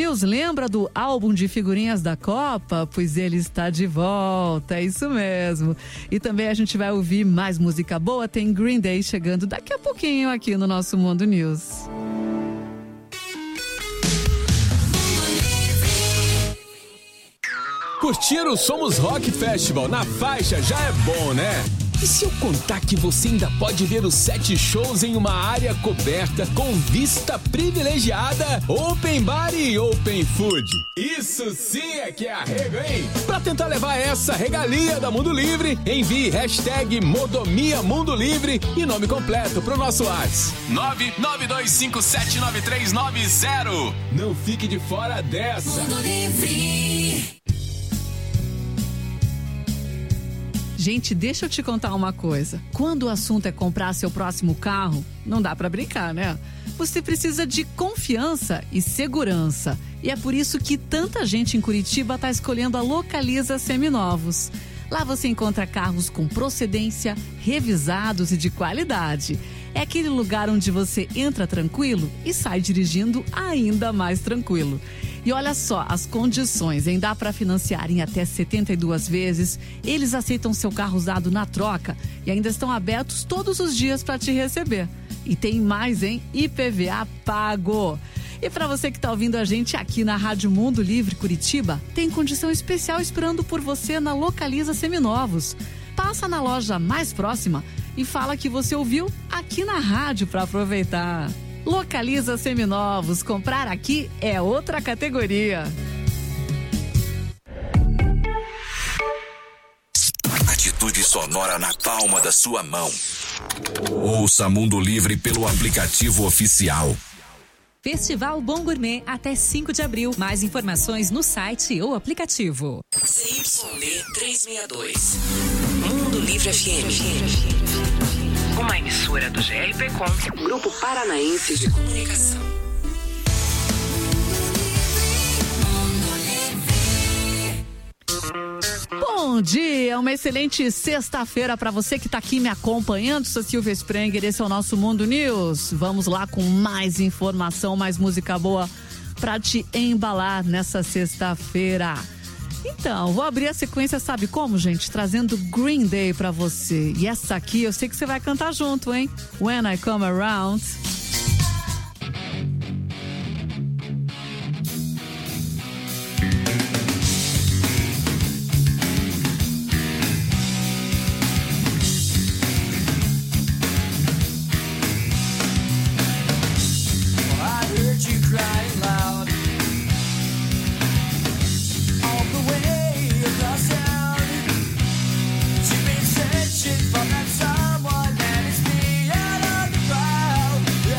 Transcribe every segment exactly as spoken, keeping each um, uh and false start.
News, lembra do álbum de figurinhas da Copa? Pois ele está de volta, é isso mesmo. E também a gente vai ouvir mais música boa, tem Green Day chegando daqui a pouquinho aqui no nosso Mundo News. Curtir o Somos Rock Festival na faixa já é bom, né? E se eu contar que você ainda pode ver os sete shows em uma área coberta com vista privilegiada, open bar e open food? Isso sim é que é arrego, hein? Pra tentar levar essa regalia da Mundo Livre, envie hashtag Modomia Mundo Livre e nome completo pro nosso WhatsApp nove nove dois cinco sete nove três nove zero. Não fique de fora dessa. Mundo Livre. Gente, deixa eu te contar uma coisa. Quando o assunto é comprar seu próximo carro, não dá pra brincar, né? Você precisa de confiança e segurança. E é por isso que tanta gente em Curitiba tá escolhendo a Localiza Seminovos. Lá você encontra carros com procedência, revisados e de qualidade. É aquele lugar onde você entra tranquilo e sai dirigindo ainda mais tranquilo. E olha só, as condições, hein? Dá para financiar em até setenta e duas vezes. Eles aceitam seu carro usado na troca e ainda estão abertos todos os dias para te receber. E tem mais, hein? I P V A pago. E para você que está ouvindo a gente aqui na Rádio Mundo Livre Curitiba, tem condição especial esperando por você na Localiza Seminovos. Passa na loja mais próxima e fala que você ouviu aqui na rádio para aproveitar. Localiza Seminovos, comprar aqui é outra categoria. Atitude sonora na palma da sua mão. Ouça Mundo Livre pelo aplicativo oficial. Festival Bom Gourmet até cinco de abril. Mais informações no site ou aplicativo. C Y D trezentos e sessenta e dois. Mundo Livre F M. Uma emissora do G R P Com, Grupo Paranaense de Comunicação. Bom dia, uma excelente sexta-feira para você que está aqui me acompanhando. Sou Silvia Sprenger, esse é o nosso Mundo News. Vamos lá com mais informação, mais música boa para te embalar nessa sexta-feira. Então, vou abrir a sequência, sabe como, gente? Trazendo Green Day pra você. E essa aqui, eu sei que você vai cantar junto, hein? When I Come Around. From that someone that is beyond the crowd.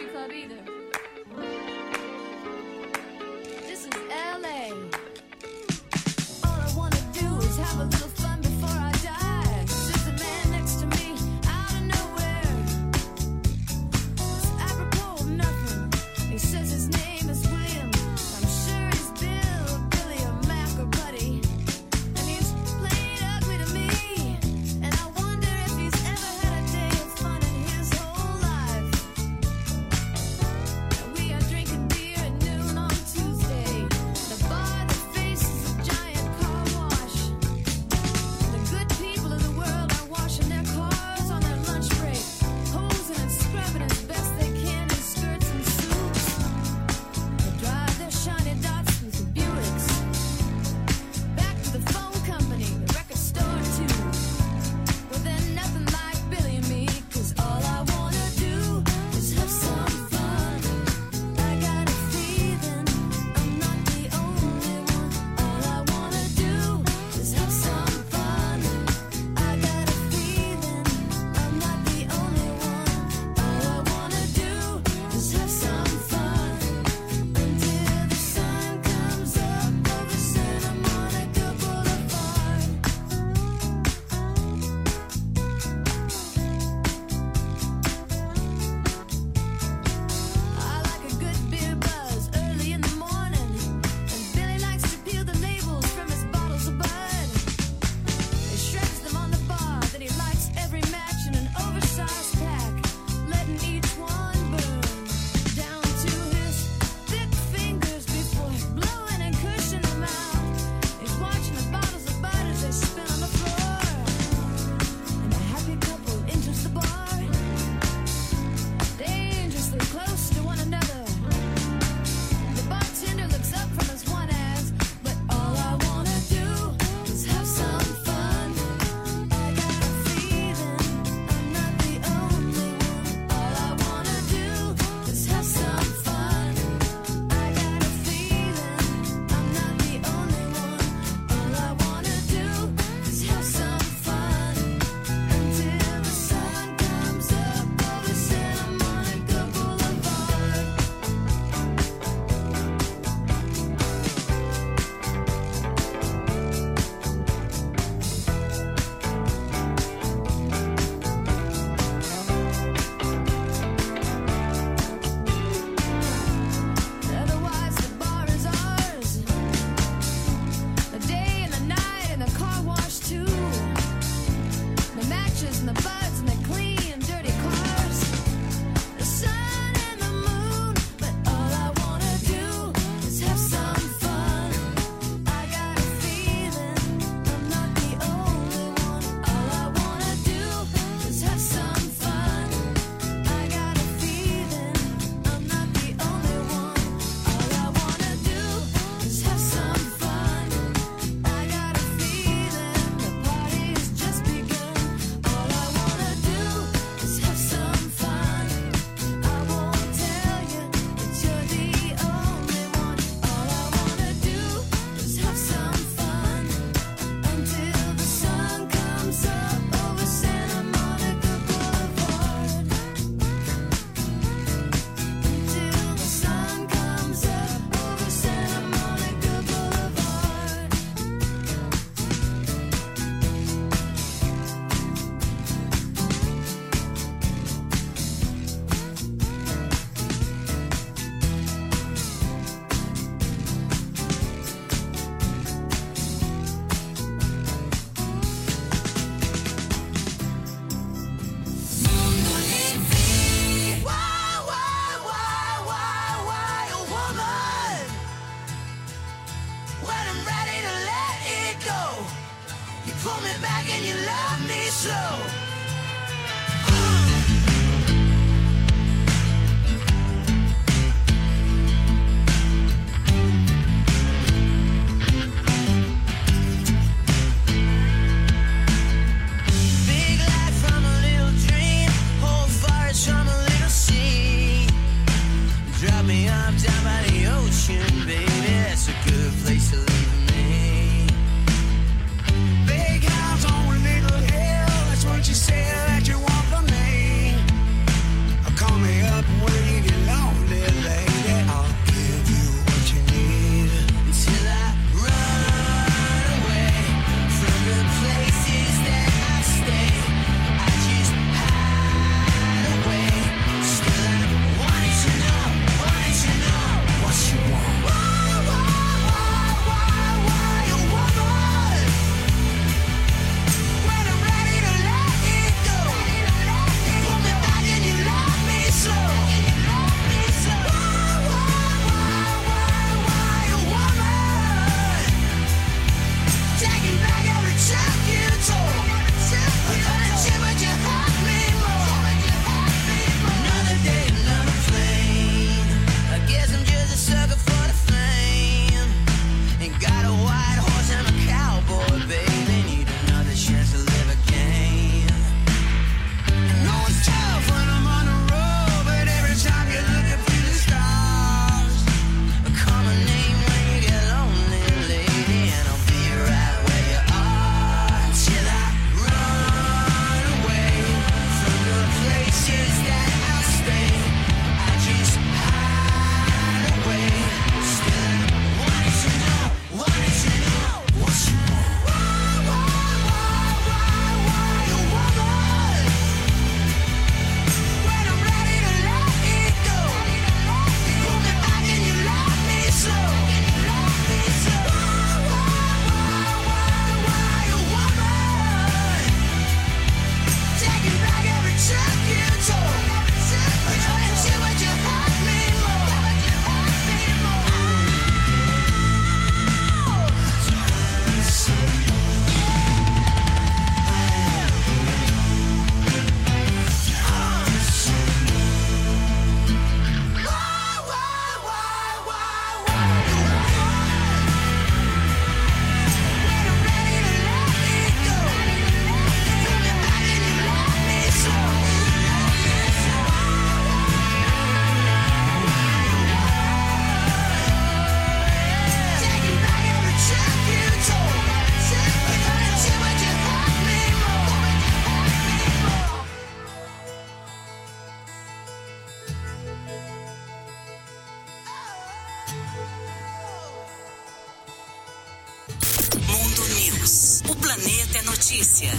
club either. This is L A. All I wanna do is have a little fun before I die. There's a man next to me out of nowhere. It's apropos of nothing. He says his name is William. I'm sure he's Bill, Billy, or Mac, or Buddy. And he's played ugly to me. And I wonder if he's ever had a day of fun in his whole life. And we are drinking beer at noon on Tuesday. The bar that faces a giant car wash. The good people of the world are washing their cars on their lunch break, hosing and scrubbing as best they can in skirts and suits. They drive their shiny Datsuns and Buicks back to the phone company, the record store too. Well, they're nothing like Billy and me, 'cause all I wanna do is have some fun. I got a feeling I'm not the only one. All I wanna do is have some fun. I got a feeling I'm not the only one. All I wanna do is have some fun until the sun comes up over Santa Monica Boulevard. I like a good beer buzz early in the morning, and Billy likes to peel the labels from his bottles of Bud. He shreds them on the bar, then he lights every match in an oversized pack, letting each one burn down to his thick fingers before blowing and cushing them out. He's watching the bottles of Bud as they spin on the floor, and a happy couple enters the bar, dangerously close to one another. The bartender looks up from his one ass, but all I wanna do is have some fun. I got a feeling I'm not the only one. All I wanna do is have some fun. I got a feeling I'm not the only one. All I wanna do is have some fun until the sun comes up over Santa Monica Boulevard. Otherwise the bar is ours, the day and the night and the car wash too. The matches and the buds and the clean and dirty cars, the sun and the moon. But all I wanna do is have some fun. I got a feeling I'm not the only one. All I wanna do is have some fun. I got a feeling I'm not the only one. All I wanna do is have some fun. I got a feeling the party's just begun. All I wanna do is have some fun. I won't tell you that you're the only one. All I wanna do is have some fun until the sun comes up over Santa Monica Boulevard. Until the sun comes up over Santa Monica Boulevard. Why, why, why, why, why, oh woman? When I'm ready to let it go, you pull me back and you love me slow. Big light from a little dream, whole forest from a little sea. Drop me off down by the ocean, baby, that's a good place to leave me. Big house on a little hill, that's what you say. notícia.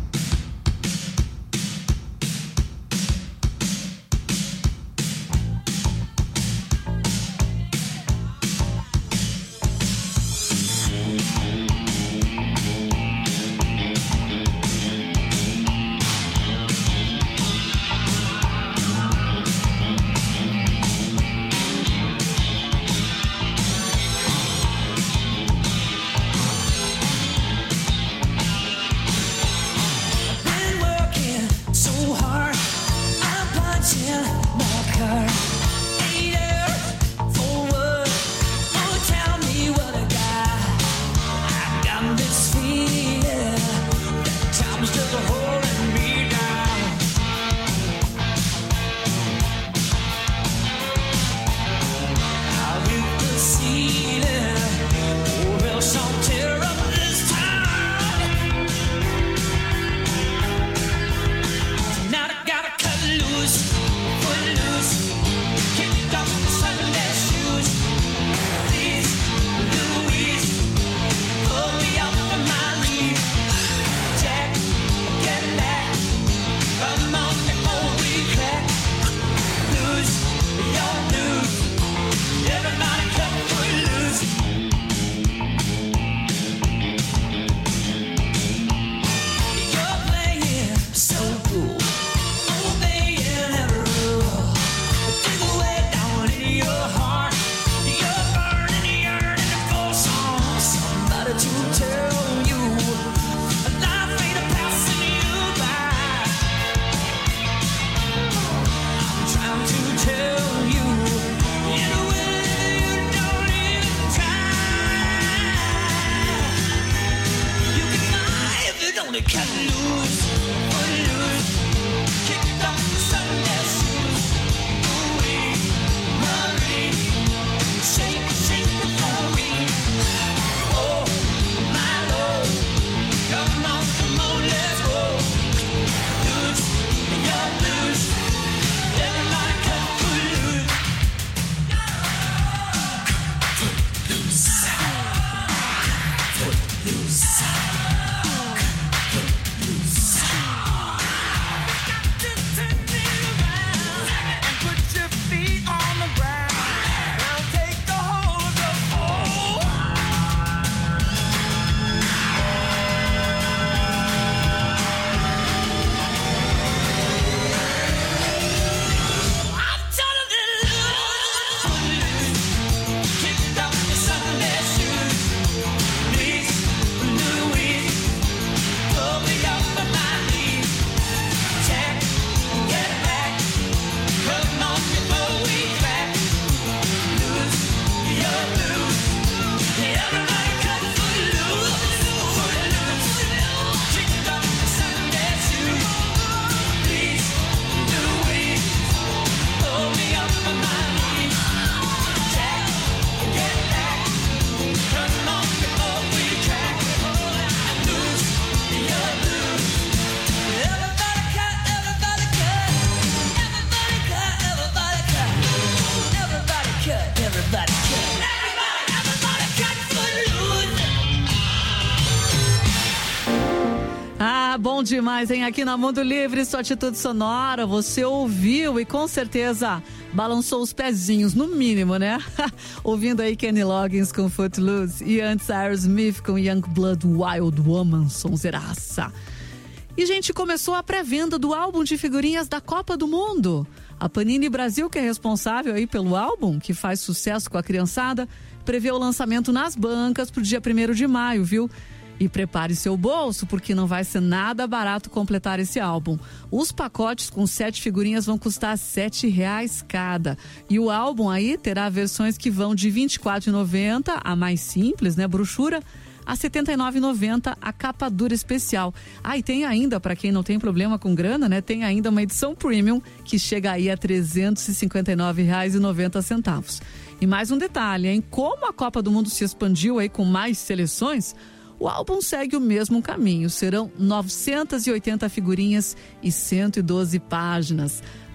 Bom demais, hein? Aqui na Mundo Livre, sua atitude sonora, você ouviu e com certeza balançou os pezinhos, no mínimo, né? Ouvindo aí Kenny Loggins com Footloose e antes Aerosmith com Youngblood Wild Woman, sonzeiraça. E, gente, começou a pré-venda do álbum de figurinhas da Copa do Mundo. A Panini Brasil, que é responsável aí pelo álbum, que faz sucesso com a criançada, prevê o lançamento nas bancas pro dia primeiro de maio, viu? E prepare seu bolso, porque não vai ser nada barato completar esse álbum. Os pacotes com sete figurinhas vão custar sete reais cada. E o álbum aí terá versões que vão de vinte e quatro reais e noventa centavos, a mais simples, né, brochura, a setenta e nove reais e noventa centavos, a capa dura especial. Ah, e tem ainda, para quem não tem problema com grana, né, tem ainda uma edição premium que chega aí a trezentos e cinquenta e nove reais e noventa centavos. E mais um detalhe, hein? Como a Copa do Mundo se expandiu aí com mais seleções, o álbum segue o mesmo caminho. Serão novecentas e oitenta figurinhas e cento e doze páginas.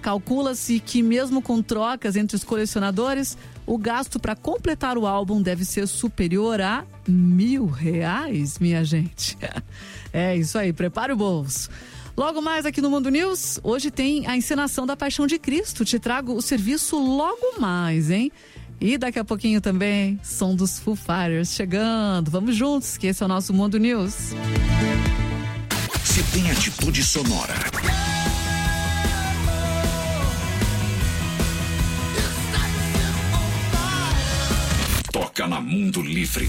Calcula-se que mesmo com trocas entre os colecionadores, o gasto para completar o álbum deve ser superior a mil reais, minha gente. É isso aí, prepare o bolso. Logo mais aqui no Mundo News, hoje tem a encenação da Paixão de Cristo. Te trago o serviço logo mais, hein? E daqui a pouquinho também, som dos Foo Fighters chegando. Vamos juntos, que esse é o nosso Mundo News. Se tem atitude sonora. Toca na Mundo Livre.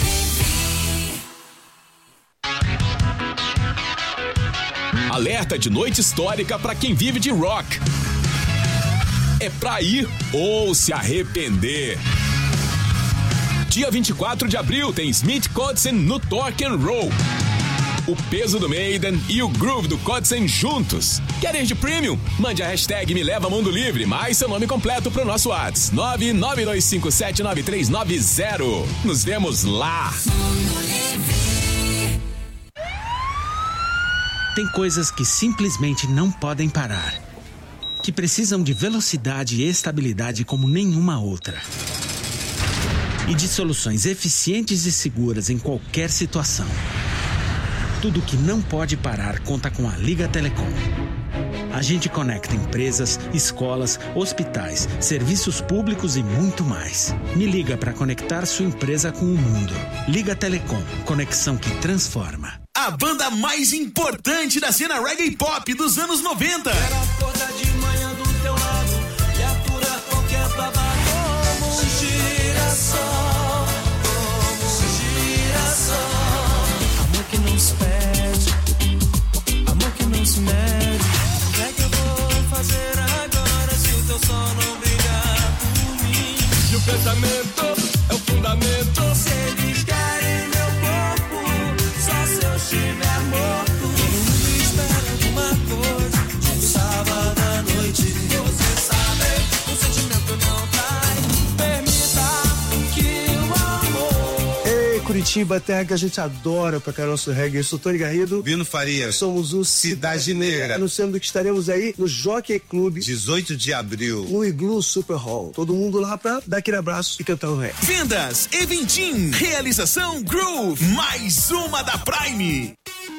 Alerta de noite histórica para quem vive de rock. É pra ir ou se arrepender. Dia vinte e quatro de abril tem Smith Kotzen no Torque and Roll. O peso do Maiden e o groove do Kotzen juntos. Quer ir de premium? Mande a hashtag Me Leva Mundo Livre, mais seu nome completo pro nosso WhatsApp. nove nove dois cinco sete nove três nove zero. Nos vemos lá. Tem coisas que simplesmente não podem parar, que precisam de velocidade e estabilidade como nenhuma outra. E de soluções eficientes e seguras em qualquer situação. Tudo que não pode parar conta com a Liga Telecom. A gente conecta empresas, escolas, hospitais, serviços públicos e muito mais. Me liga para conectar sua empresa com o mundo. Liga Telecom, conexão que transforma. A banda mais importante da cena reggae pop dos anos noventa. Quero acordar de manhã do teu lado e aturar qualquer babado. Como um girassol, como um girassol. Amor que não se pede, amor que não se mede. O que é que eu vou fazer agora se o teu sol não brilhar por mim? E o pensamento é o fundamento. Se eles querem meu corpo, só se eu estiver morto. Todo mundo espera alguma coisa de um sábado à noite. Você sabe, o sentimento não trai. Permita que o amor. Ei, Curitiba, terra que a gente adora pra caramba nosso reggae. Eu sou Tony Garrido. Vino Faria. Somos o Cidade Negra. Anunciando que estaremos aí no Jockey Club. dezoito de abril. No Igloo Super Hall. Todo mundo lá pra dar aquele abraço e cantar o reggae. Vendas Eventim. Realização Groove. Mais uma da Prime.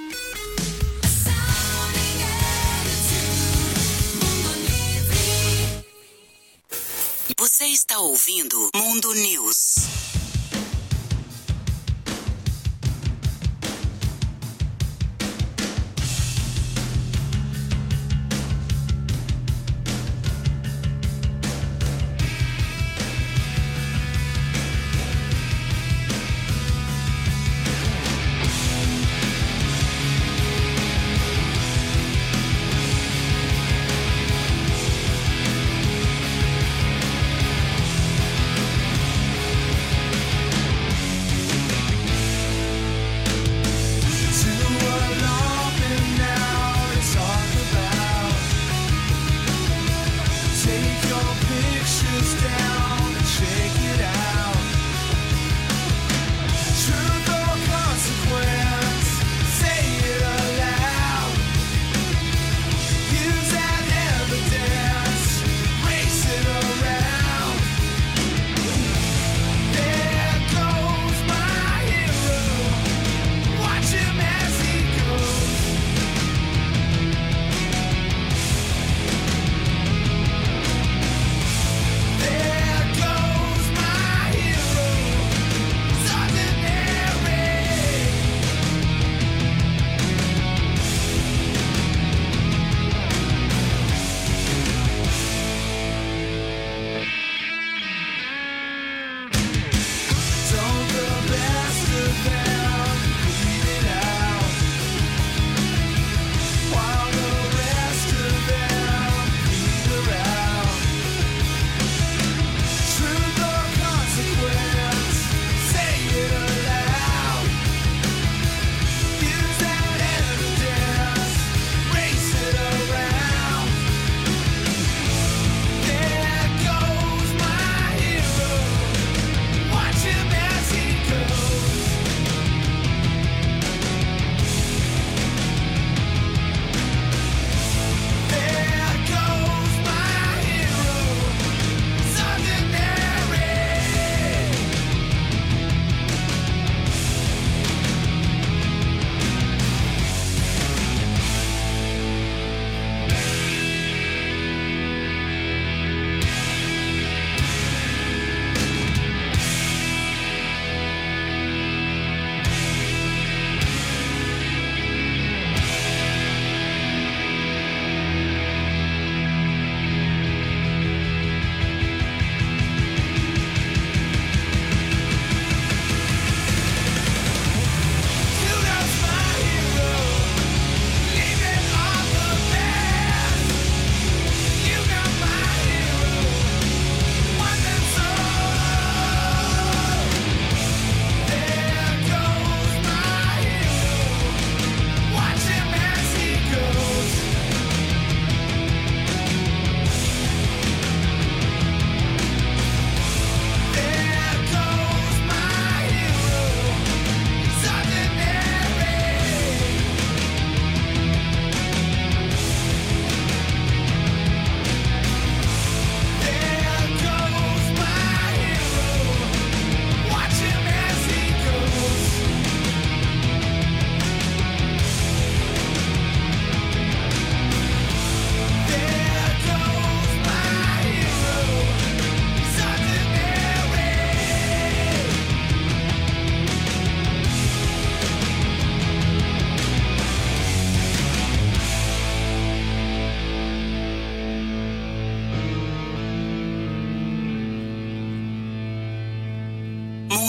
Você está ouvindo Mundo News.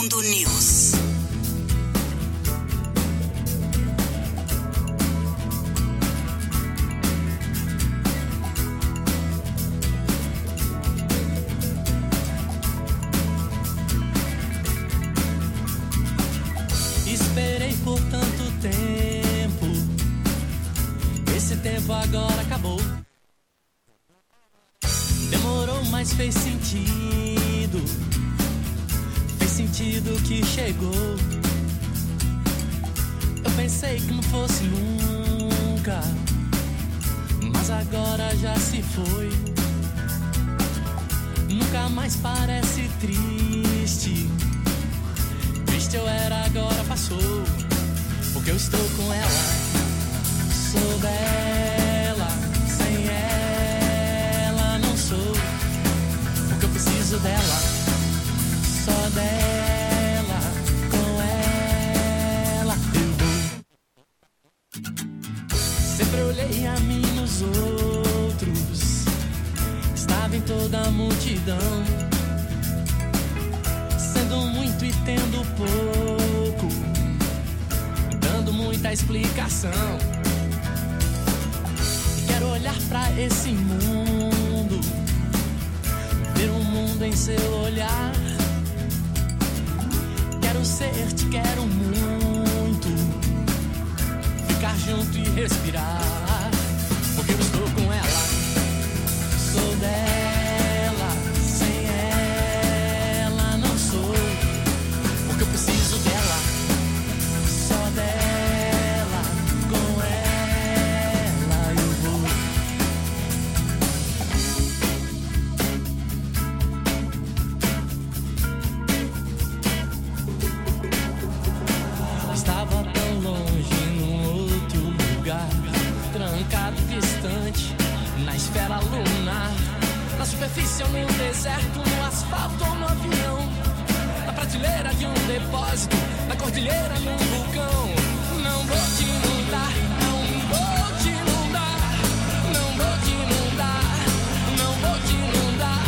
Mundo News. Esperei por tanto tempo, esse tempo agora acabou. Demorou, mas fez sentido, fez sentido que chegou. Eu pensei que não fosse nunca, mas agora já se foi. Nunca mais parece triste. Triste eu era, agora passou, porque eu estou com ela. Sou dela, sem ela não sou, porque eu preciso dela, só dela, com ela eu vou. Sempre olhei a mim nos outros, estava em toda a multidão, sendo muito e tendo pouco, dando muita explicação. Quero olhar pra esse mundo, ver um mundo em seu olhar. Quero ser, te quero muito, ficar junto e respirar, porque eu estou com ela, sou dela, sem ela não sou, porque eu preciso dela, só dela, com ela eu vou. Estava tão longe num outro lugar, trancado, distante, na esfera lunar, na superfície ou no deserto, no asfalto ou no avião, na prateleira de um depósito, na cordilheira, num vulcão. Não vou te inundar, não vou te inundar, não vou te inundar, não vou te inundar.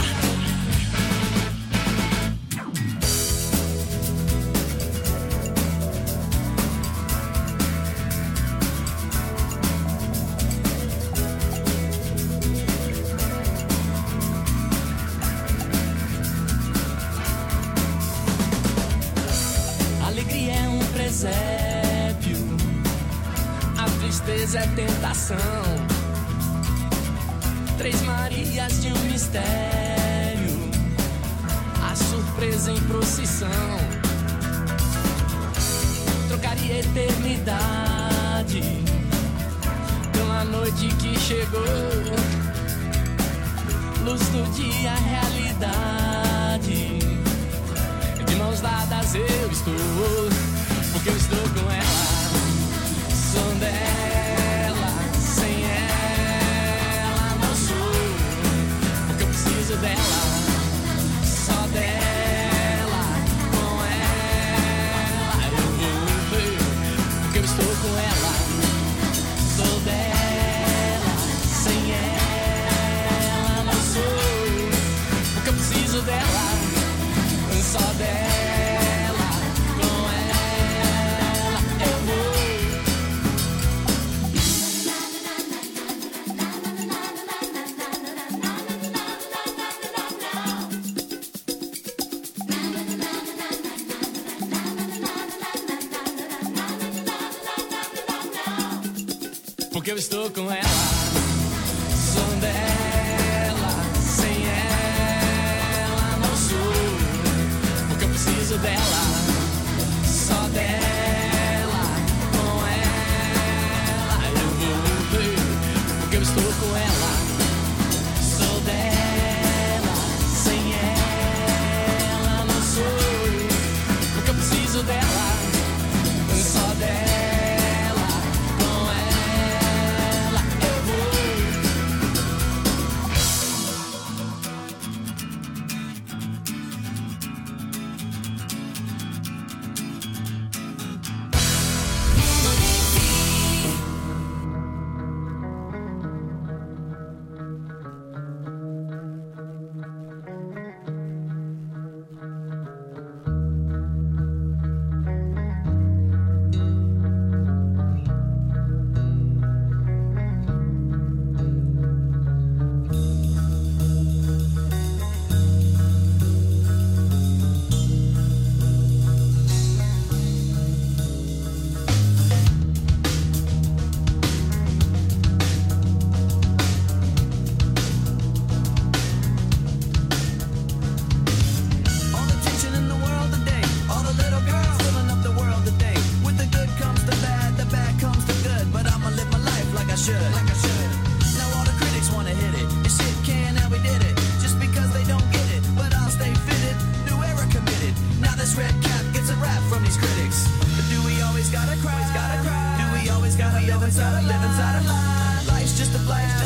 Alegria é um presépio, a tristeza é tentação. Três Marias de um mistério, a surpresa em procissão. Trocaria eternidade pela noite que chegou, luz do dia, realidade. De mãos dadas eu estou, porque eu estou com ela, sou dela, sem ela não sou, porque eu preciso dela, só dela, com ela eu vou, porque eu estou com ela, sou dela, sem ela não sou, porque eu preciso dela, só dela, com ela eu vou. Porque eu estou com ela, sou dela, sem ela não sou, porque eu preciso dela, só dela, com ela eu vou. Porque eu estou com ela, sou dela, sem ela não sou, porque eu preciso dela, só dela, com ela eu vou.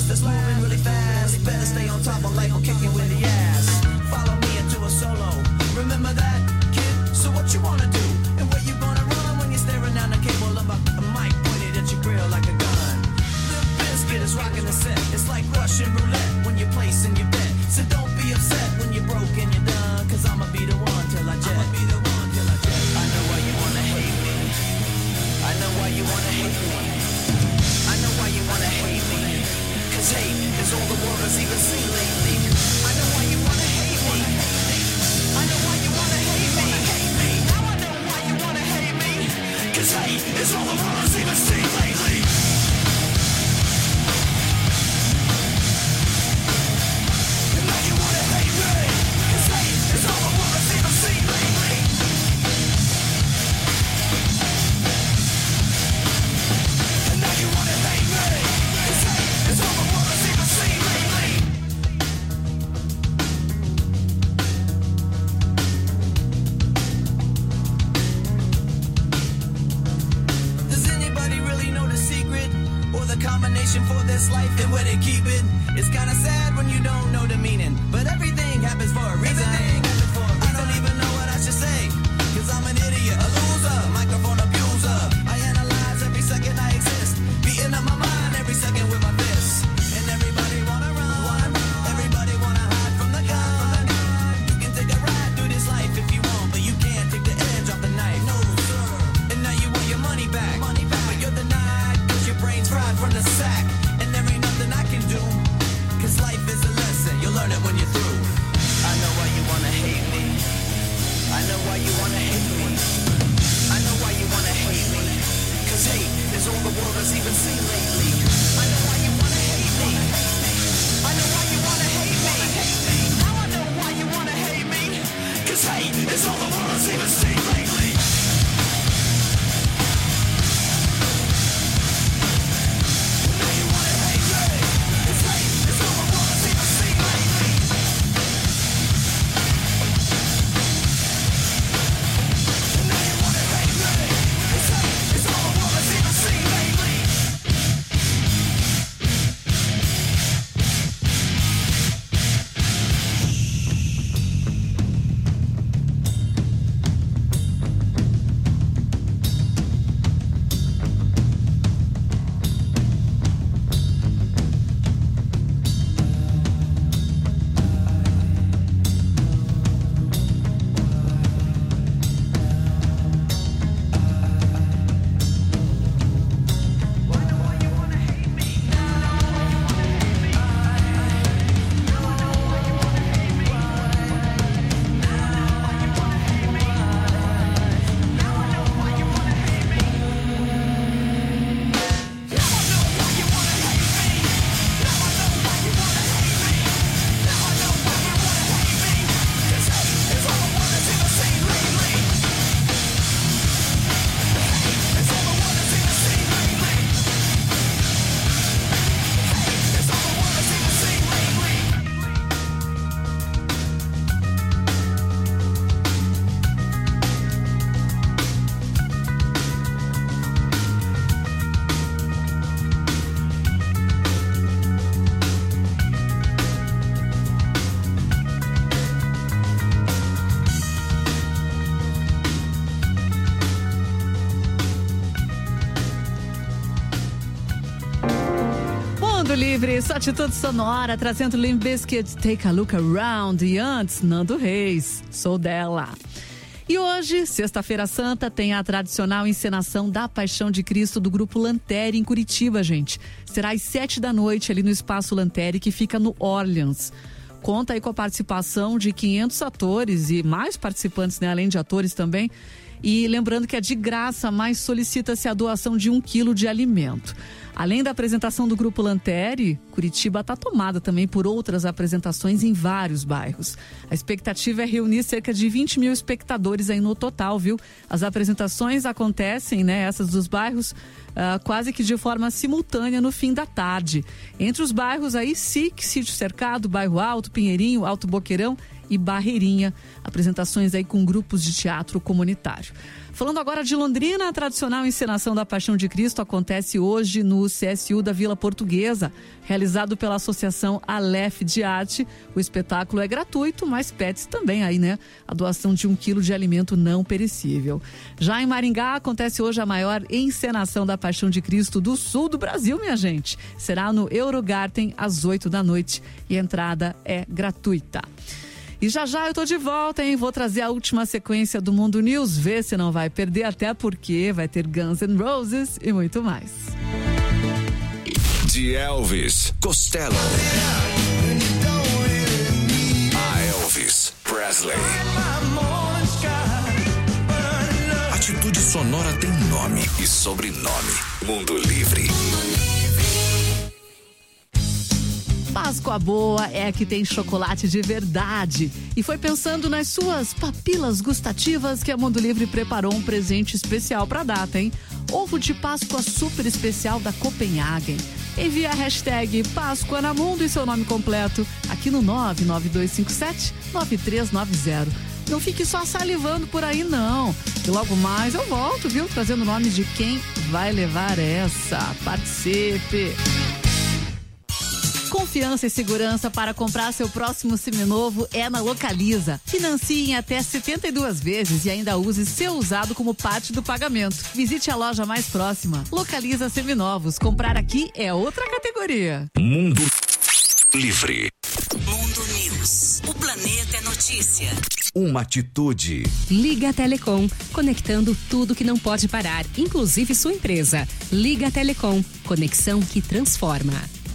that's moving really fast. Better stay on top of life or kick you in the ass. Follow me into a solo. Remember that, kid? So what you wanna do? And where you gonna run when you're staring down the cable of a, a mic pointed at your grill like a gun? The biscuit is rocking the set. It's like Russian roulette when you're placing your bet. So don't be upset when you're broke and you're done. Cause I'ma be the one till I jet. I'ma be the one till I jet. I know why you wanna hate me. I know why you wanna hate me. I know why you wanna hate me. Cause hate is all the world has even seen lately. I know why you wanna hate me. I know why you wanna hate me. Now I know why you wanna hate me. Cause hate is all the world has even seen lately. And now you wanna hate me. Cause hate is all the world has even seen lately. And now you wanna hate me. Cause hate is all the world has even seen lately. Does anybody really know the secret or the combination for this life and where they keep it? It's kinda sad when you don't know the meaning, but everything happens for a reason. I don't even know what I should say, cause I'm an idiot, a loser, microphone abuser. I analyze every second I exist, beating up my mind every second with my fists. And everybody wanna run, everybody wanna hide from the gun. You can take a ride through this life if you want, but you can't take the edge off the knife. No, sir. And now you want your money back, money back. But you're denied, cause your brain's fried from the sack. And there ain't nothing I can do, cause life is a lesson, you'll learn it when you're through. I know why you wanna hate me. I know why you wanna hate me. I know why you wanna hate me. Cause hate is all the world has even seen lately. I know why you wanna hate me. I know why you wanna hate me. Now I know why you wanna hate me. Cause hate is all the world has even seen lately. Now you wanna hate me. Cause hate is all the world has even seen lately. Now you wanna hate me. Cause hate is all the world has even seen lately. Mundo Livre, sua atitude sonora, trazendo Limp Bizkit, Take a Look Around, e antes, Nando Reis, Sou Dela. E hoje, sexta-feira santa, tem a tradicional encenação da Paixão de Cristo do Grupo Lanterri em Curitiba, gente. Será às sete da noite ali no Espaço Lanterri, que fica no Orleans. Conta aí com a participação de quinhentos atores e mais participantes, né, além de atores também. E lembrando que é de graça, mas solicita-se a doação de um quilo de alimento. Além da apresentação do Grupo Lanterri, Curitiba está tomada também por outras apresentações em vários bairros. A expectativa é reunir cerca de vinte mil espectadores aí no total, viu? As apresentações acontecem, né, essas dos bairros, uh, quase que de forma simultânea no fim da tarde. Entre os bairros aí, S I C, Sítio Cercado, Bairro Alto, Pinheirinho, Alto Boqueirão e Barreirinha. Apresentações aí com grupos de teatro comunitário. Falando agora de Londrina, a tradicional encenação da Paixão de Cristo acontece hoje no C S U da Vila Portuguesa, realizado pela Associação Aleph de Arte. O espetáculo é gratuito, mas pede também aí, né, a doação de um quilo de alimento não perecível. Já em Maringá, acontece hoje a maior encenação da Paixão de Cristo do sul do Brasil, minha gente. Será no Eurogarten, às oito da noite, e a entrada é gratuita. E já já eu tô de volta, hein? Vou trazer a última sequência do Mundo News. Vê se não vai perder, até porque vai ter Guns N' Roses e muito mais. De Elvis Costello a Elvis Presley. Atitude Sonora tem nome e sobrenome. Mundo Livre. Páscoa boa é a que tem chocolate de verdade. E foi pensando nas suas papilas gustativas que a Mundo Livre preparou um presente especial para a data, hein? Ovo de Páscoa super especial da Copenhagen. Envie a hashtag Páscoa na Mundo e seu nome completo aqui no nove nove dois cinco sete nove três nove zero. Não fique só salivando por aí, não. E logo mais eu volto, viu? Trazendo nomes de quem vai levar essa. Participe! Confiança e segurança para comprar seu próximo seminovo é na Localiza. Financie em até setenta e duas vezes e ainda use seu usado como parte do pagamento. Visite a loja mais próxima. Localiza Seminovos. Comprar aqui é outra categoria. Mundo Livre. Mundo News. O planeta é notícia. Uma atitude. Liga Telecom, conectando tudo que não pode parar, inclusive sua empresa. Liga Telecom, conexão que transforma.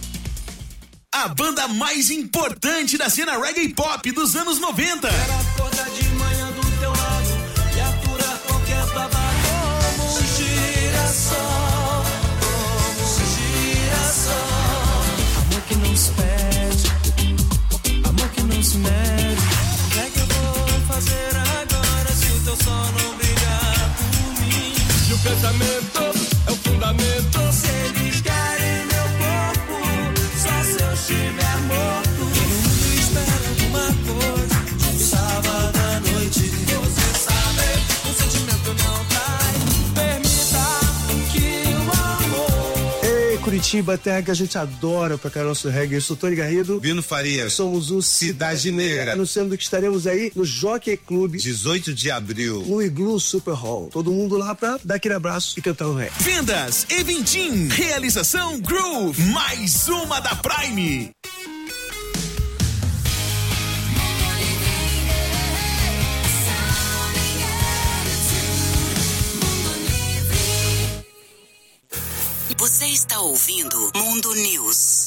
A banda mais importante da cena reggae pop dos anos noventa. Quero acordar de manhã do teu lado e aturar qualquer babado. Como um girassol, como um girassol. Amor que não se pede, amor que não se mede. O que é que eu vou fazer agora se o teu sol não brigar por mim? E o pensamento é o fundamento. Se eles querem meu corpo, só se eu estiver morto. Todo mundo espera alguma coisa de um sábado à noite. Você sabe, o sentimento não trai. Permita que o amor. Ei, Curitiba, terra que a gente adora pra cá nosso reggae. Eu sou Tony Garrido. Bino Farias. Somos o Cidade Negra. Anunciando que estaremos aí no Jockey Club, dezoito de abril. no Iglu Super Hall. Todo mundo lá pra dar aquele abraço e cantar o reggae. Vendas Eventim. Realização Groove. Mais uma da Prime. Você está ouvindo Mundo News.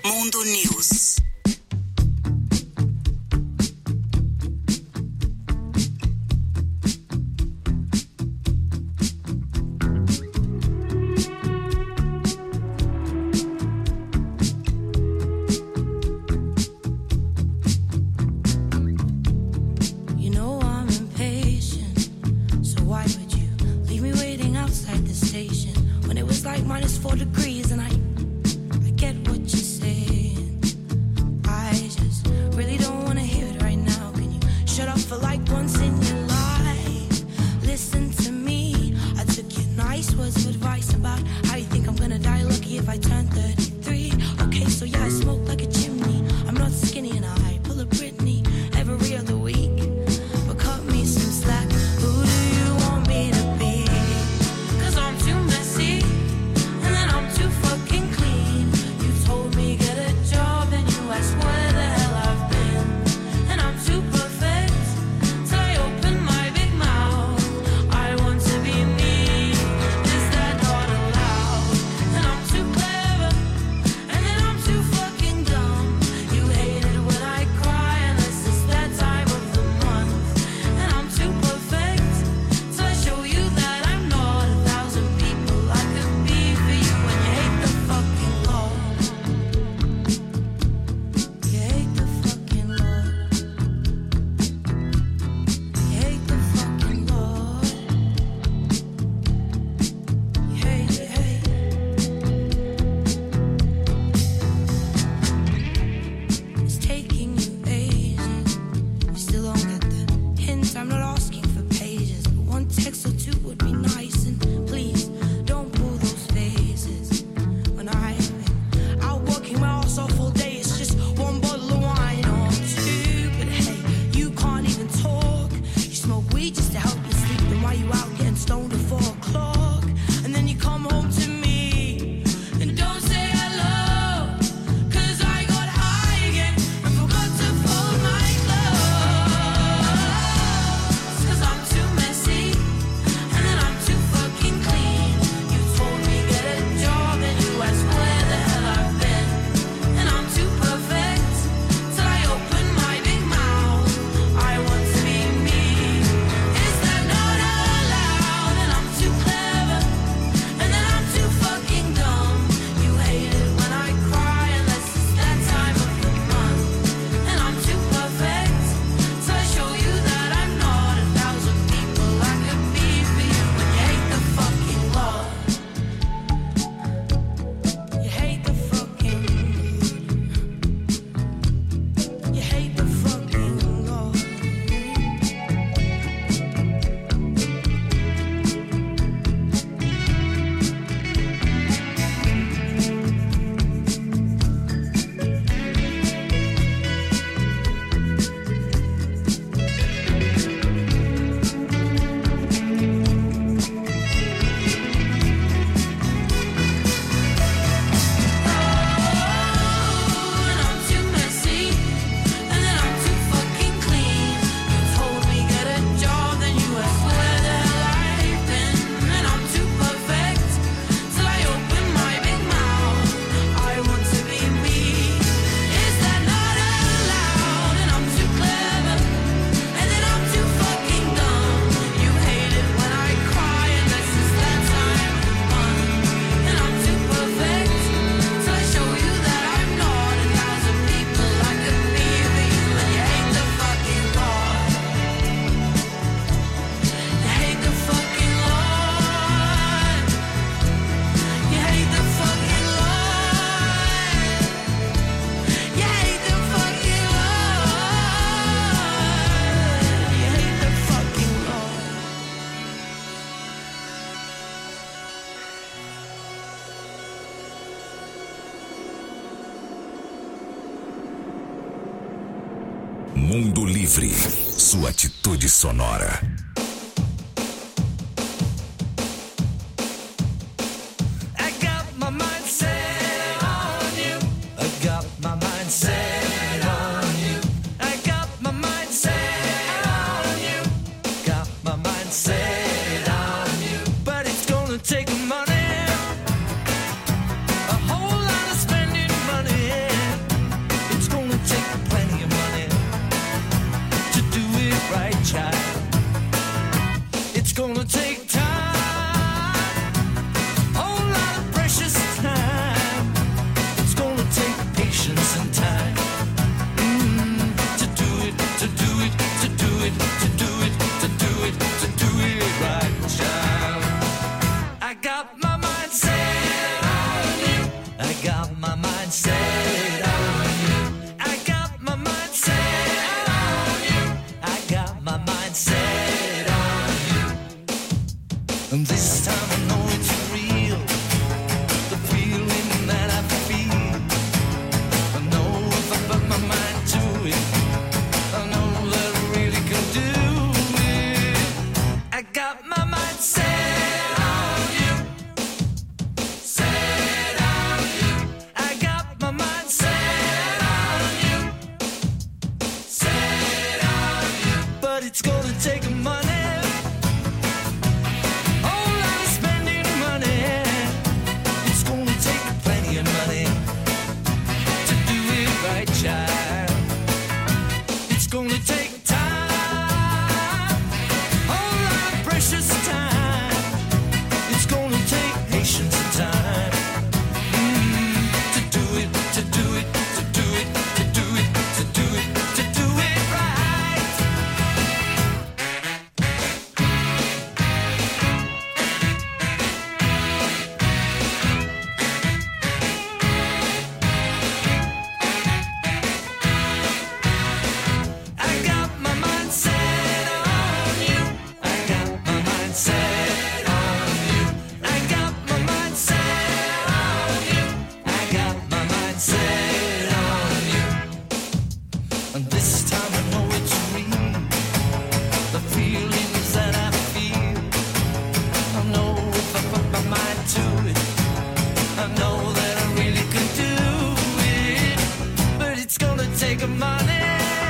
Mundo News. You know I'm impatient, so why would you leave me waiting outside the station when it was like minus four degrees and I, I get what you're saying. I just really don't want to hear it right now. Can you shut up for like once in your life? Listen to me. I took your nice words of advice about how you think I'm gonna die lucky if I turn thirty-three. Okay, so yeah, I smoke like a chimney. I'm not skinny and I pull a Britney every other week. But cut me some slack. Who do you want me to be? Cause I'm too messy and then I'm too fucking clean. You told me get a job and you asked where the hell I've been. And I'm too perfect till I open my big mouth. I want to be me. Is that not allowed? And I'm too clever and then I'm too fucking dumb. You hate it when I cry unless it's that time of the month. And I'm too perfect till I show you that I'm not a thousand people I could be for you. When you hate the fucking law, you hate the fucking law, you hate the fucking law, you hate it, hate it. It's taking you ages. You still don't get the hint. I'm not asking for pages, but one text or two would be nice. And please don't pull those faces. When I've been out working my ass off all day, it's just one bottle of wine or two. But hey, you can't even talk. You smoke weed just to help you sleep. Then why you out getting stoned at four o'clock? And then you come home to me and don't say hello. Cause I got high again and forgot to fold my clothes. Cause I'm too messy and then I'm too fucking clean. You told me get a job and you asked where the hell I've been. And I'm too perfect till I open my big mouth. I want to be me. Is that not allowed? And I'm too clever and then I'm too fucking dumb. You hate it when I cry unless it's that time of the month. And I'm too perfect till I show you that I'm not a thousand people I could be for you. When you hate the fucking law, you hate the fucking, you hate the fucking law. And I'm too messy and then I'm too fucking clean. You told me get a job, then you asked where the hell I've been. And I'm too perfect till I open my big mouth. I want to be me. Is that not allowed? And I'm too clever and then I'm too fucking dumb. You hate it when I cry unless it's that time of the month. And I'm too perfect till I show you that I'm not a thousand people I could be for you. And you hate the fucking law. You hate the fucking law. You hate the fucking law. You hate the fucking law. You hate the fucking law. Mundo Livre, sua atitude sonora. I got my mind set on you. I got my mind set on you. I got my mind set on you. Got my mind set on you. But it's gonna take money. A whole lot of spending money. money.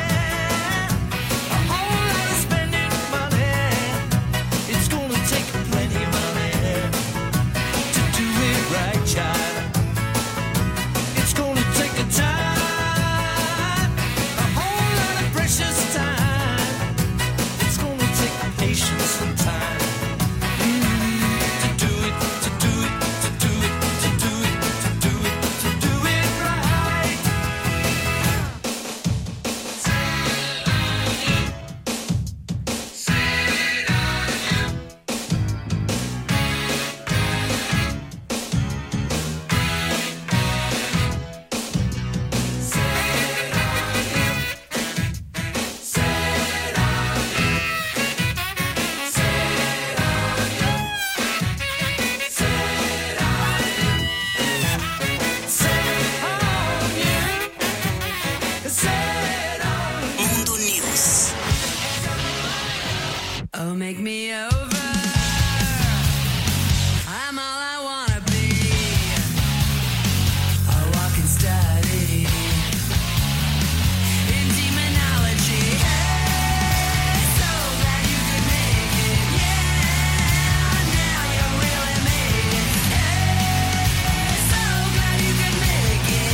A whole lot of spending money. It's gonna take plenty of money to do it right, child. It's gonna take a time, a whole lot of precious time. It's gonna take patience and time mm, to do it, to do it, to do it, to do it, to do it, to do it right. Mundo News. Oh, make me over. I'm all I wanna be. A walking study in demonology. Hey, so glad you could make it. Yeah, now you really made it. Hey, so glad you could make it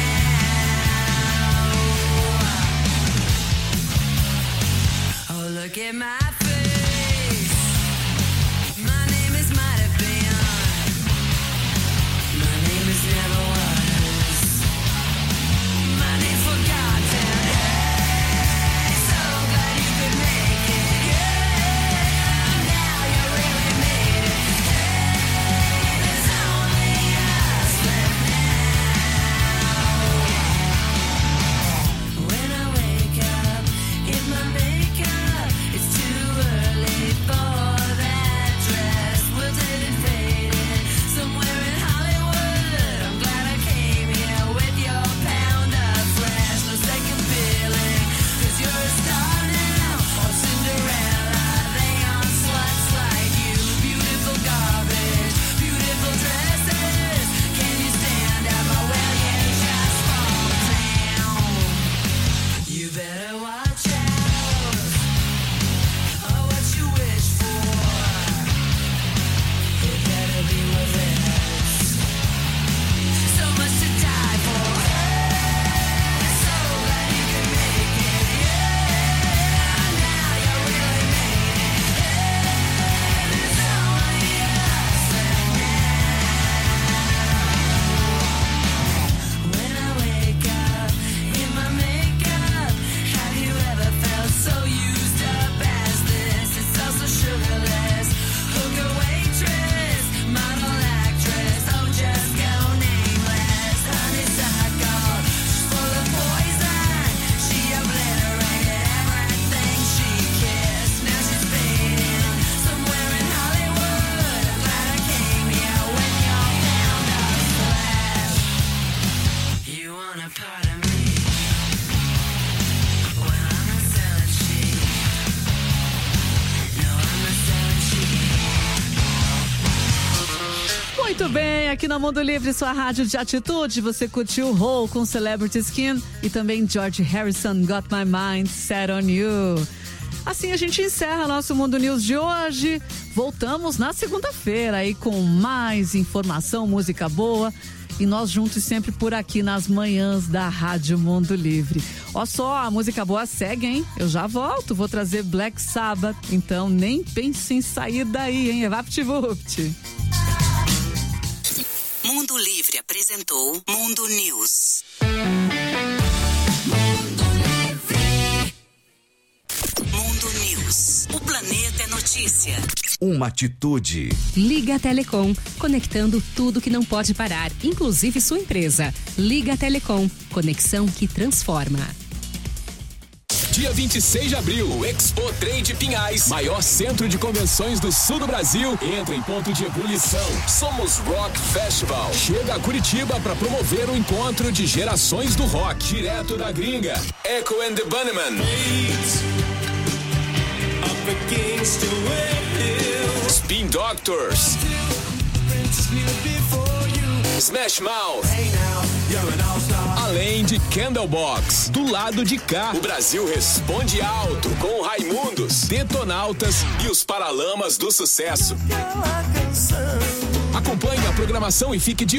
now. Oh, look at my face. My name is might have been. My name is never was. My name's forgotten. Hey, so glad you could make it. Yeah, now you really made it. Hey, there's only us left now. When I wake up in my makeup, it's too early for that dress. Wilted and faded, somewhere in Hollywood. I'm glad I came here with your pound of flesh. No second feeling, 'cause you're a star now. Oh, Cinderella, they aren't sluts like you. Beautiful garbage, beautiful dresses. Can you stand up? Oh, well, you just fall down. You better watch out. Oh, what you wish for, it better be worth it. So much to die for. Hey, so glad you could make it. Yeah, now you really made it. Hey, there's only us left now. When I wake up in my makeup, have you ever felt so used up as this? It's also sugarless. Hooker, waitress, model, actress. Oh, just go nameless. Honeysuckle, she's full of poison. She obliterated everything she kissed. Now she's fading somewhere in Hollywood. I'm glad I came here with your pound of flesh. You want a part of me? Well, I'm not selling cheap. No, I'm not selling cheap. Muito bem, aqui na Mundo Livre, sua rádio de atitude, você curtiu Hole com Celebrity Skin e também George Harrison, Got My Mind Set On You. Assim a gente encerra nosso Mundo News de hoje. Voltamos na segunda-feira aí com mais informação, música boa. E nós juntos sempre por aqui nas manhãs da Rádio Mundo Livre. Ó só, a música boa segue, hein? Eu já volto, vou trazer Black Sabbath. Então nem pense em sair daí, hein? Vapt-vupt. Mundo Livre apresentou Mundo News. Mundo News. O planeta é notícia. Uma atitude. Liga Telecom, conectando tudo que não pode parar, inclusive sua empresa. Liga Telecom, conexão que transforma. Dia vinte e seis de abril, o Expo Trade Pinhais, maior centro de convenções do sul do Brasil, entra em ponto de ebulição. Somos Rock Festival. Chega a Curitiba para promover o encontro de gerações do rock, direto da gringa. Echo and the Bunnymen. Spin Doctors. Smash Mouth. Além de Candlebox, do lado de cá, o Brasil responde alto com Raimundos, Detonautas e os Paralamas do Sucesso. Acompanhe a programação e fique de